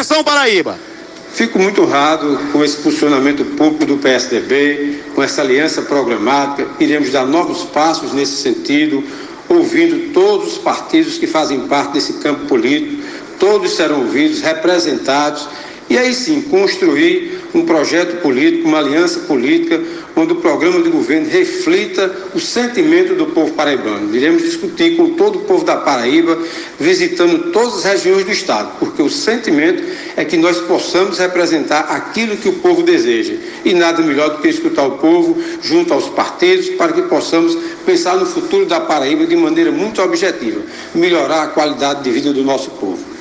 Atenção, Paraíba. Fico muito honrado com esse posicionamento público do PSDB, com essa aliança programática. Iremos dar novos passos nesse sentido, ouvindo todos os partidos que fazem parte desse campo político. Todos serão ouvidos, representados, e aí sim construir um projeto político, uma aliança política, onde o programa de governo reflita o sentimento do povo paraibano. Iremos discutir com todo o povo da Paraíba, visitando todas as regiões do estado, porque o sentimento é que nós possamos representar aquilo que o povo deseja. E nada melhor do que escutar o povo junto aos partidos, para que possamos pensar no futuro da Paraíba de maneira muito objetiva, melhorar a qualidade de vida do nosso povo.